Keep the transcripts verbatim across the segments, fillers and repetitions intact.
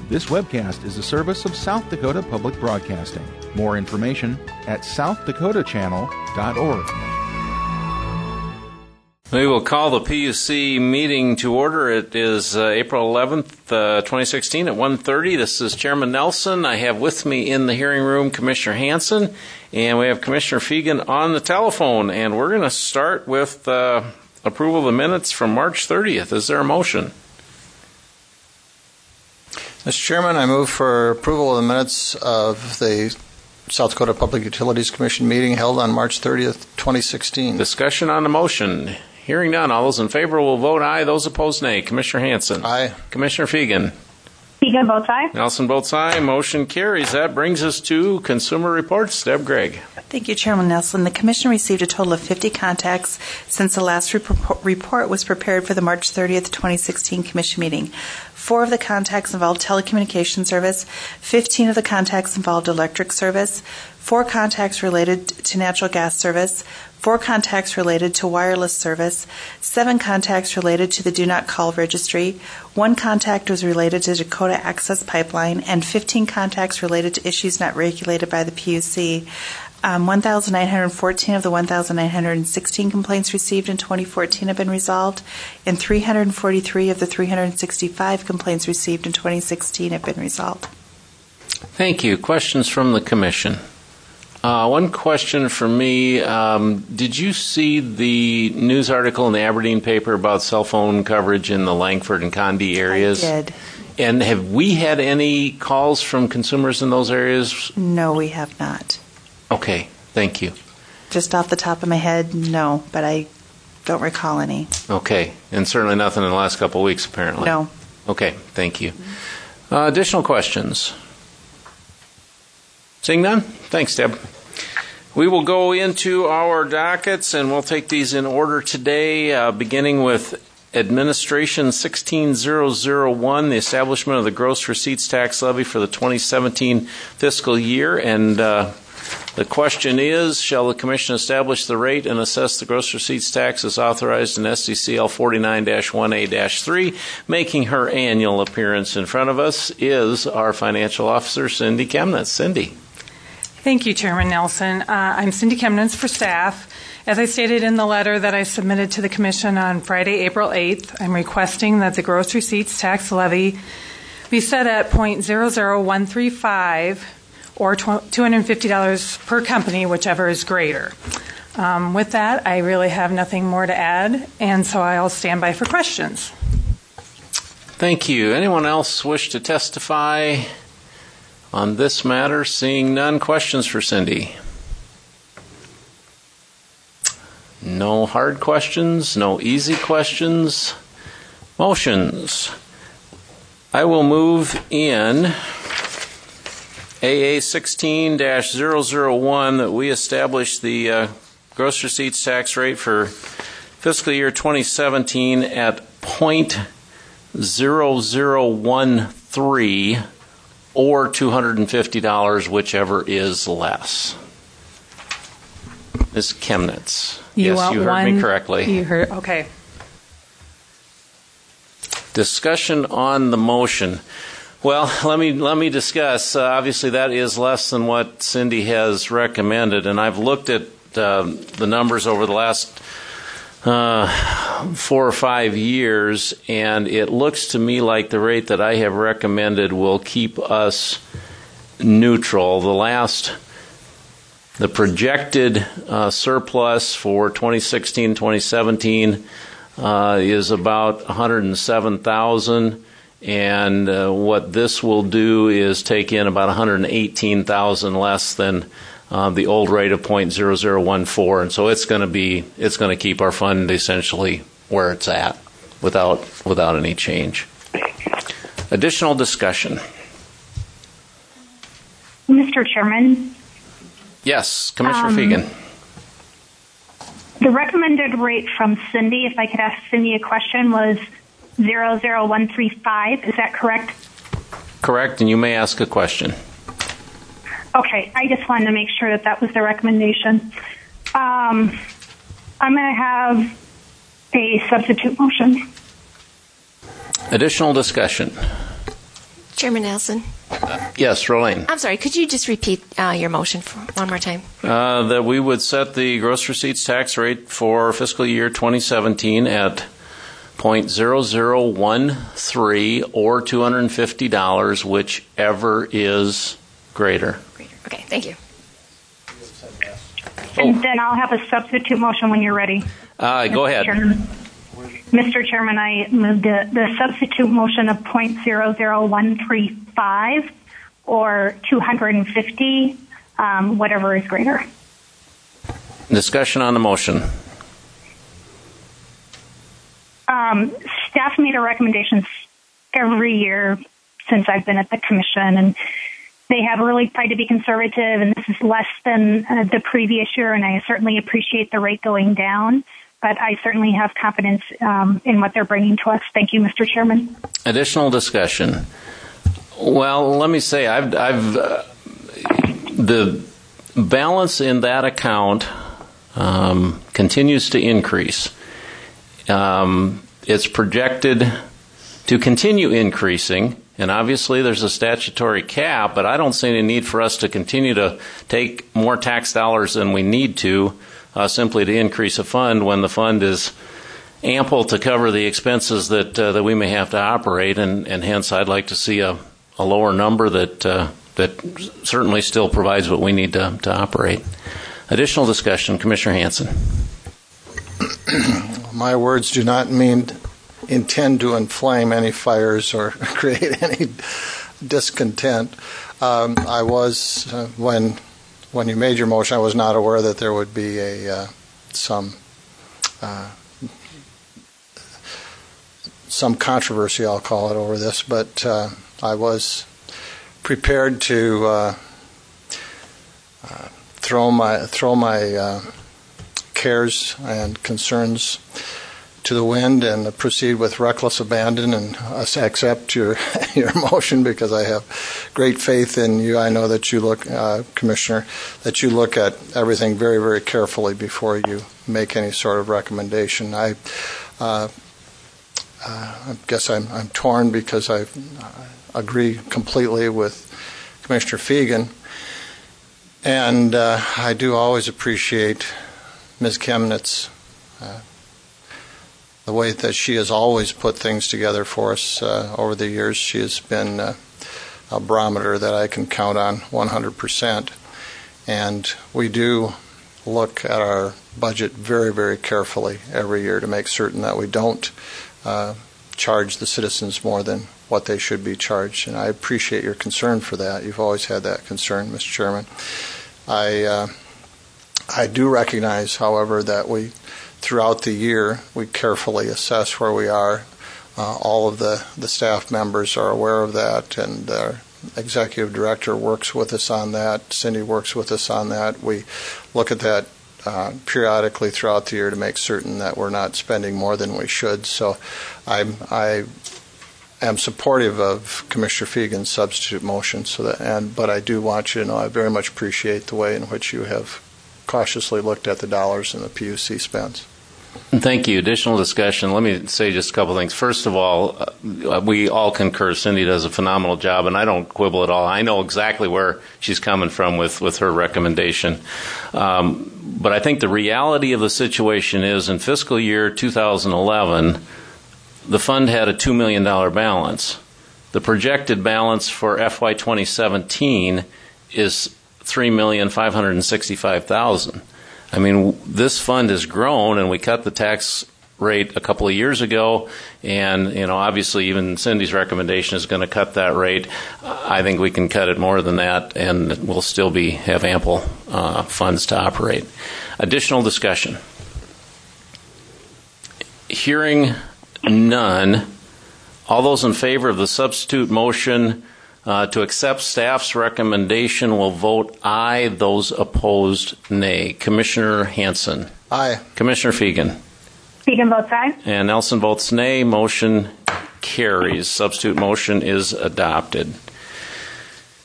This webcast is a service of South Dakota Public Broadcasting. More information at south dakota channel dot org. We will call the P U C meeting to order. It is uh, April eleventh, uh, twenty sixteen at one thirty. This is Chairman Nelson. I have with me in the hearing room Commissioner Hanson, and we have Commissioner Fegan on the telephone. And we're going to start with uh, approval of the minutes from March thirtieth. Is there a motion? Mister Chairman, I move for approval of the minutes of the South Dakota Public Utilities Commission meeting held on March thirtieth, twenty sixteen. Discussion on the motion. Hearing none. All those in favor will vote aye. Those opposed, nay. Commissioner Hanson. Aye. Commissioner Fegan. Fegan votes aye. Nelson votes aye. Motion carries. That brings us to consumer reports. Deb Gregg. Thank you, Chairman Nelson. The Commission received a total of fifty contacts since the last rep- report was prepared for the March thirtieth, twenty sixteen Commission meeting. Four of the contacts involved telecommunication service, fifteen of the contacts involved electric service, four contacts related to natural gas service, four contacts related to wireless service, seven contacts related to the Do Not Call registry, one contact was related to Dakota Access Pipeline, and fifteen contacts related to issues not regulated by the P U C. Um, one thousand nine hundred fourteen of the one thousand nine hundred sixteen complaints received in twenty fourteen have been resolved, and three hundred forty-three of the three hundred sixty-five complaints received in twenty sixteen have been resolved. Thank you. Questions from the Commission? Uh, one question for me. Um, did you see the news article in the Aberdeen paper about cell phone coverage in the Langford and Condie areas? I did. And have we had any calls from consumers in those areas? No, we have not. Okay, thank you. Just off the top of my head, no, but I don't recall any. Okay, and certainly nothing in the last couple of weeks, apparently. No. Okay, thank you. Uh, additional questions? Seeing none? Thanks, Deb. We will go into our dockets, and we'll take these in order today, uh, beginning with Administration sixteen thousand one, the establishment of the gross receipts tax levy for the twenty seventeen fiscal year. And uh, the question is, shall the Commission establish the rate and assess the gross receipts tax as authorized in S D C L forty-nine dash one A dash three? Making her annual appearance in front of us is our Financial Officer, Cindy Chemnitz. Cindy. Thank you, Chairman Nelson. Uh, I'm Cindy Chemnitz for staff. As I stated in the letter that I submitted to the Commission on Friday, April eighth, I'm requesting that the gross receipts tax levy be set at zero point zero zero one three five or two hundred fifty dollars per company, whichever is greater. Um, with that, I really have nothing more to add, and so I'll stand by for questions. Thank you. Anyone else wish to testify on this matter? Seeing none. Questions for Cindy? No hard questions, no easy questions. Motions. I will move in A A sixteen dash zero zero one that we establish the uh, gross receipts tax rate for fiscal year twenty seventeen at zero point zero zero one three or two hundred fifty dollars, whichever is less. Miz Chemnitz. You yes, you heard one, me correctly. You heard, okay. Discussion on the motion. Well, let me let me discuss. Uh, obviously, that is less than what Cindy has recommended, and I've looked at uh, the numbers over the last uh, four or five years, and it looks to me like the rate that I have recommended will keep us neutral. The last. The projected uh, surplus for twenty sixteen twenty seventeen uh, is about one hundred seven thousand dollars, and uh, what this will do is take in about one hundred eighteen thousand dollars less than uh, the old rate of zero point zero zero one four, and so it's going to be it's going to keep our fund essentially where it's at without without any change. Additional discussion. Mister Chairman. Yes, Commissioner um, Fegan. The recommended rate from Cindy, if I could ask Cindy a question, was zero zero one three five. Is that correct? Correct, and you may ask a question. Okay, I just wanted to make sure that that was the recommendation. Um, I'm going to have a substitute motion. Additional discussion. Chairman Nelson. Uh, yes, Rolene. I'm sorry, could you just repeat uh, your motion for one more time? Uh, that we would set the gross receipts tax rate for fiscal year twenty seventeen at zero point zero zero one three or two hundred fifty dollars, whichever is greater. Greater. Okay, thank you. And oh. then I'll have a substitute motion when you're ready. Uh, go ahead. Chairman. Mister Chairman, I moved the, the substitute motion of zero point zero zero one three five or two hundred fifty, um, whatever is greater. Discussion on the motion. Um, staff made a recommendation every year since I've been at the commission, and they have really tried to be conservative, and this is less than uh, the previous year, and I certainly appreciate the rate going down. But I certainly have confidence um, in what they're bringing to us. Thank you, Mister Chairman. Additional discussion. Well, let me say, I've, I've uh, the balance in that account um, continues to increase. Um, it's projected to continue increasing, and obviously there's a statutory cap, but I don't see any need for us to continue to take more tax dollars than we need to Uh, simply to increase a fund when the fund is ample to cover the expenses that uh, that we may have to operate, and, and hence I'd like to see a, a lower number that uh, that certainly still provides what we need to, to operate. Additional discussion, Commissioner Hanson. My words do not mean intend to inflame any fires or create any discontent. Um, I was uh, when. When you made your motion, I was not aware that there would be a uh, some uh, some controversy, I'll call it, over this. But uh, I was prepared to uh, uh, throw my throw my uh, cares and concerns to the wind and proceed with reckless abandon and accept your your motion, because I have great faith in you. I know that you look, uh, Commissioner, that you look at everything very, very carefully before you make any sort of recommendation. I uh, uh, I guess I'm, I'm torn because I agree completely with Commissioner Fegan, and uh, I do always appreciate Miz Chemnitz uh, the way that she has always put things together for us uh, over the years. She has been uh, a barometer that I can count on one hundred percent. And we do look at our budget very, very carefully every year to make certain that we don't uh, charge the citizens more than what they should be charged. And I appreciate your concern for that. You've always had that concern, Mister Chairman. I, uh, I do recognize, however, that we throughout the year, we carefully assess where we are. Uh, all of the, the staff members are aware of that, and our executive director works with us on that. Cindy works with us on that. We look at that uh, periodically throughout the year to make certain that we're not spending more than we should. So I'm, I am supportive of Commissioner Fegan's substitute motion. So that, and but I do want you to know I very much appreciate the way in which you have cautiously looked at the dollars in the P U C spends. Thank you. Additional discussion. Let me say just a couple things. First of all, uh, we all concur Cindy does a phenomenal job, and I don't quibble at all. I know exactly where she's coming from with, with her recommendation. Um, but I think the reality of the situation is in fiscal year two thousand eleven, the fund had a two million dollars balance. The projected balance for F Y twenty seventeen is three million five hundred sixty-five thousand dollars. I mean, this fund has grown, and we cut the tax rate a couple of years ago, and, you know, obviously even Cindy's recommendation is going to cut that rate. I think we can cut it more than that, and we'll still be have ample uh, funds to operate. Additional discussion. Hearing none, all those in favor of the substitute motion Uh, to accept staff's recommendation will vote aye. Those opposed, nay. Commissioner Hanson. Aye. Commissioner Fegan. Fegan votes aye. And Nelson votes nay. Motion carries. Substitute motion is adopted.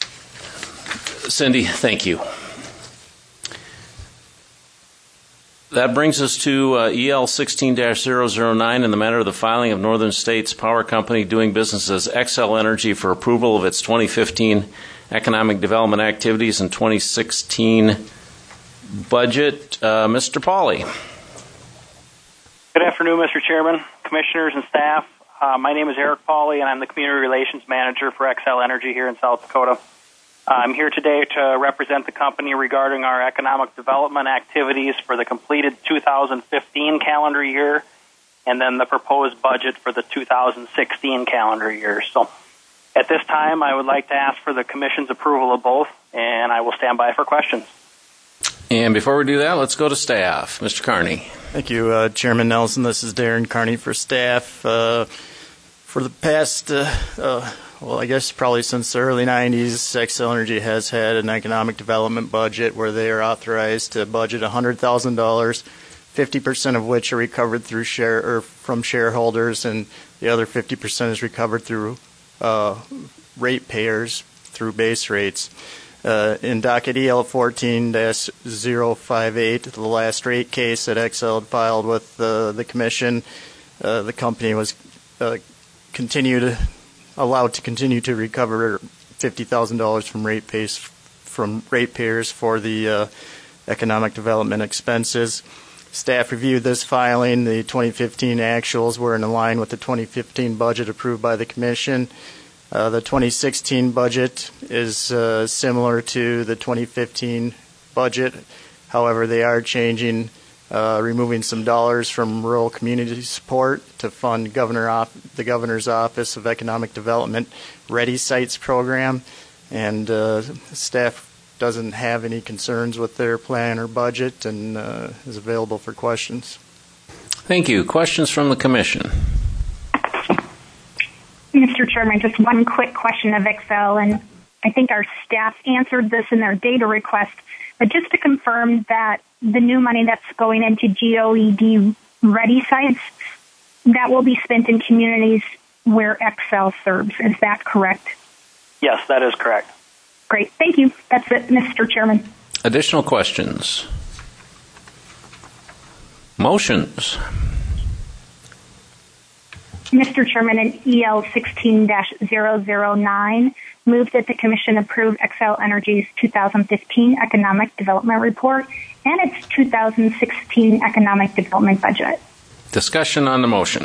Cindy, thank you. That brings us to uh, E L sixteen dash zero zero nine in the matter of the filing of Northern States Power Company doing business as Xcel Energy for approval of its twenty fifteen economic development activities and twenty sixteen budget. Uh, Mister Pauly. Good afternoon, Mister Chairman, Commissioners, and staff. Uh, my name is Eric Pauly, and I'm the Community Relations Manager for Xcel Energy here in South Dakota. I'm here today to represent the company regarding our economic development activities for the completed two thousand fifteen calendar year and then the proposed budget for the two thousand sixteen calendar year. So at this time, I would like to ask for the Commission's approval of both, and I will stand by for questions. And before we do that, let's go to staff. Mister Carney. Thank you, uh, Chairman Nelson. This is Darren Carney for staff. Uh, for the past... Uh, uh, Well, I guess probably since the early nineties, Xcel Energy has had an economic development budget where they are authorized to budget one hundred thousand dollars, fifty percent of which are recovered through share or from shareholders, and the other fifty percent is recovered through uh, ratepayers through base rates. Uh, in docket E L fourteen dash zero five eight, the last rate case that Xcel had filed with uh, the Commission, uh, the company was uh, continued allowed to continue to recover fifty thousand dollars from ratepayers from ratepayers for the uh, economic development expenses. Staff reviewed this filing. The twenty fifteen actuals were in line with the twenty fifteen budget approved by the Commission. Uh, the twenty sixteen budget is uh, similar to the twenty fifteen budget. However, they are changing Uh, removing some dollars from rural community support to fund Governor Off- the Governor's Office of Economic Development Ready Sites program, and uh, staff doesn't have any concerns with their plan or budget and uh, is available for questions. Thank you. Questions from the Commission? Mister Chairman, just one quick question of Xcel, and I think our staff answered this in their data request, but just to confirm that the new money that's going into G O E D ready sites, that will be spent in communities where Xcel serves. Is that correct? Yes, that is correct. Great. Thank you. That's it, Mister Chairman. Additional questions? Motions? Mister Chairman, in E L sixteen dash zero zero nine, move that the Commission approve Xcel Energy's two thousand fifteen Economic Development Report and its two thousand sixteen Economic Development Budget. Discussion on the motion.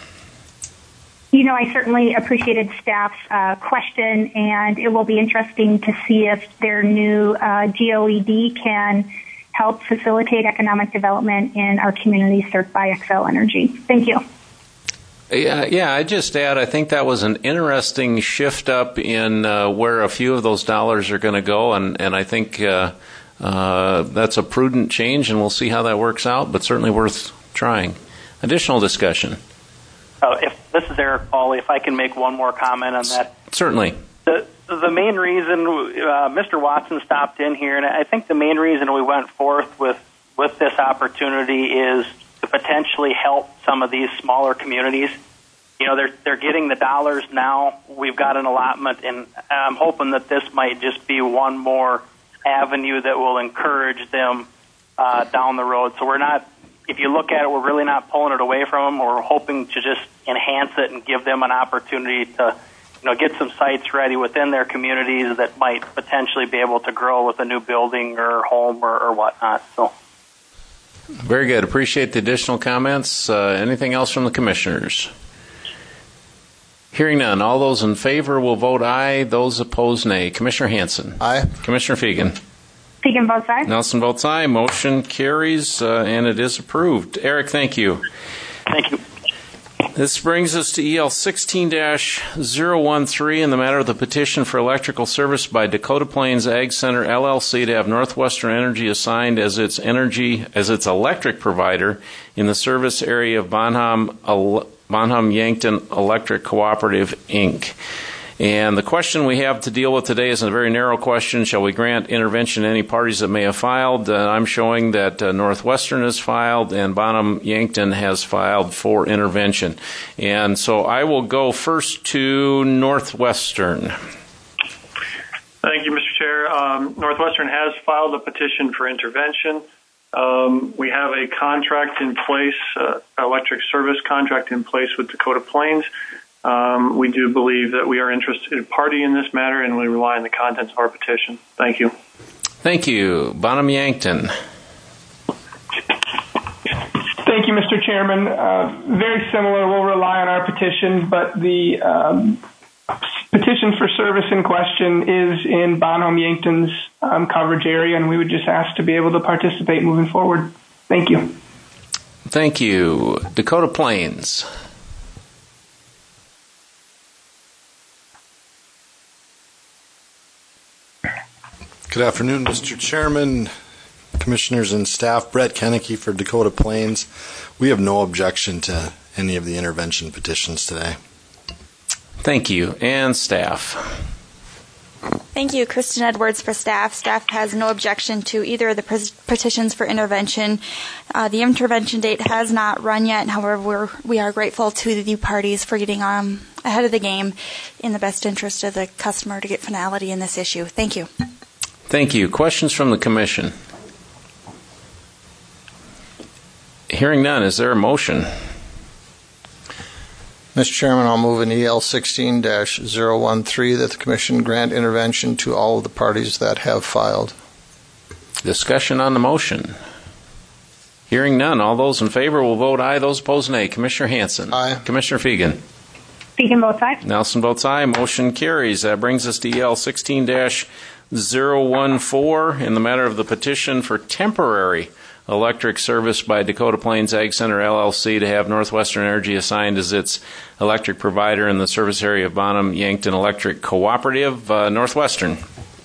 You know, I certainly appreciated staff's uh, question, and it will be interesting to see if their new uh, G O E D can help facilitate economic development in our communities served by Xcel Energy. Thank you. Yeah, yeah. I just add, I think that was an interesting shift up in uh, where a few of those dollars are going to go, and, and I think uh, uh, that's a prudent change, and we'll see how that works out, but certainly worth trying. Additional discussion? Uh, if this is Eric Pauly, if I can make one more comment on that. Certainly. The, the main reason, uh, Mister Watson stopped in here, and I think the main reason we went forth with, with this opportunity is to potentially help some of these smaller communities. You know, they're they're getting the dollars now. We've got an allotment, and I'm hoping that this might just be one more avenue that will encourage them uh, down the road. So we're not, if you look at it, we're really not pulling it away from them. We're hoping to just enhance it and give them an opportunity to, you know, get some sites ready within their communities that might potentially be able to grow with a new building or home or, or whatnot. So. Very good. Appreciate the additional comments. Uh, anything else from the commissioners? Hearing none. All those in favor will vote aye. Those opposed, nay. Commissioner Hansen. Aye. Commissioner Fegan. Fegan votes aye. Nelson votes aye. Motion carries, uh, and it is approved. Eric, thank you. Thank you. This brings us to E L sixteen dash zero one three in the matter of the petition for electrical service by Dakota Plains Ag Center L L C to have Northwestern Energy assigned as its energy as its electric provider in the service area of Bonham Bonham Yankton Electric Cooperative Incorporated. And the question we have to deal with today is a very narrow question. Shall we grant intervention to any parties that may have filed? Uh, I'm showing that uh, Northwestern has filed and Bonham Yankton has filed for intervention. And so I will go first to Northwestern. Thank you, Mister Chair. Um, Northwestern has filed a petition for intervention. Um, we have a contract in place, uh, electric service contract in place with Dakota Plains. Um, we do believe that we are interested party in this matter, and we rely on the contents of our petition. Thank you. Thank you. Bonham Yankton. Thank you, Mister Chairman. Uh, very similar. We'll rely on our petition, but the um, petition for service in question is in Bonham Yankton's um, coverage area, and we would just ask to be able to participate moving forward. Thank you. Thank you. Dakota Plains. Good afternoon, Mister Chairman, Commissioners and staff. Brett Kennecke for Dakota Plains. We have no objection to any of the intervention petitions today. Thank you. And staff. Thank you. Kristen Edwards for staff. Staff has no objection to either of the petitions for intervention. Uh, the intervention date has not run yet. However, we're, we are grateful to the parties for getting um, ahead of the game in the best interest of the customer to get finality in this issue. Thank you. Thank you. Questions from the Commission? Hearing none, is there a motion? Mister Chairman, I'll move an E L sixteen dash zero one three that the Commission grant intervention to all of the parties that have filed. Discussion on the motion. Hearing none, all those in favor will vote aye. Those opposed, nay. Commissioner Hansen. Aye. Commissioner Fegan. Fegan votes aye. Nelson votes aye. Motion carries. That brings us to E L sixteen dash zero one four in the matter of the petition for temporary electric service by Dakota Plains Ag Center L L C to have Northwestern Energy assigned as its electric provider in the service area of Bonham Yankton Electric Cooperative. Uh, Northwestern.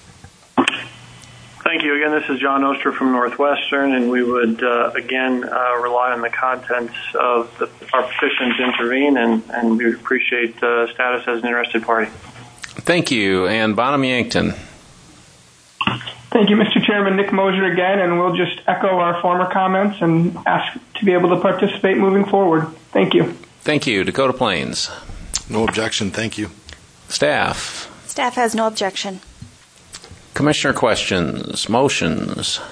Thank you. Again, this is John Oster from Northwestern, and we would, uh, again, uh, rely on the contents of the, our petition to intervene, and, and we appreciate uh, status as an interested party. Thank you. And Bonham Yankton. Thank you, Mister Chairman. Nick Mosier again, and we'll just echo our former comments and ask to be able to participate moving forward. Thank you. Thank you. Dakota Plains. No objection. Thank you. Staff. Staff has no objection. Commissioner questions, motions.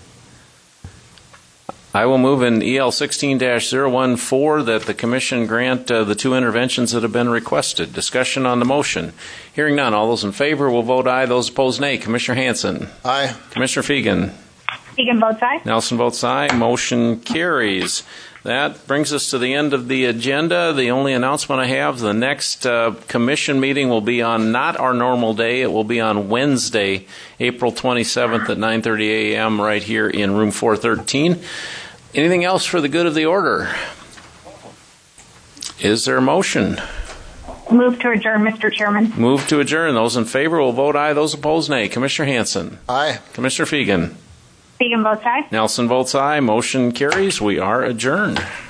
I will move in E L sixteen dash zero one four that the Commission grant uh, the two interventions that have been requested. Discussion on the motion. Hearing none, all those in favor will vote aye. Those opposed, nay. Commissioner Hansen. Aye. Commissioner Fegan. Fegan votes aye. Nelson votes aye. Motion carries. That brings us to the end of the agenda. The only announcement I have, the next uh, Commission meeting will be on not our normal day. It will be on Wednesday, April twenty-seventh at nine thirty a.m. right here in room four thirteen. Anything else for the good of the order? Is there a motion? Move to adjourn, Mister Chairman. Move to adjourn. Those in favor will vote aye. Those opposed, nay. Commissioner Hansen. Aye. Commissioner Fegan. Fegan votes aye. Nelson votes aye. Motion carries. We are adjourned.